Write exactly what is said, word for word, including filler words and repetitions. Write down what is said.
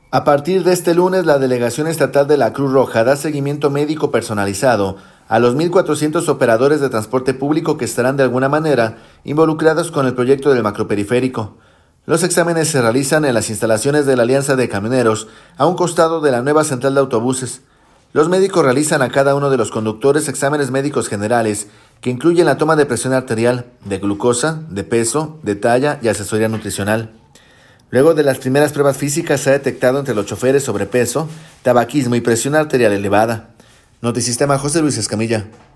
A partir de este lunes, la Delegación Estatal de la Cruz Roja da seguimiento médico personalizado a los mil cuatrocientos operadores de transporte público que estarán de alguna manera involucrados con el proyecto del macroperiférico. Los exámenes se realizan en las instalaciones de la Alianza de Camioneros, a un costado de la nueva central de autobuses. Los médicos realizan a cada uno de los conductores exámenes médicos generales, que incluyen la toma de presión arterial, de glucosa, de peso, de talla y asesoría nutricional. Luego de las primeras pruebas físicas se ha detectado entre los choferes sobrepeso, tabaquismo y presión arterial elevada. Notisistema, José Luis Escamilla.